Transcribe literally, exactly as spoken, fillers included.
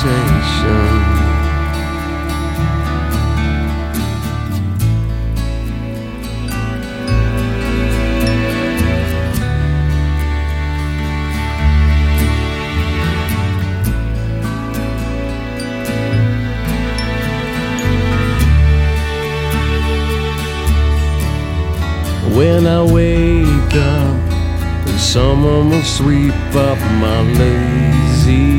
conversation. When I wake up, someone will sweep up my lazy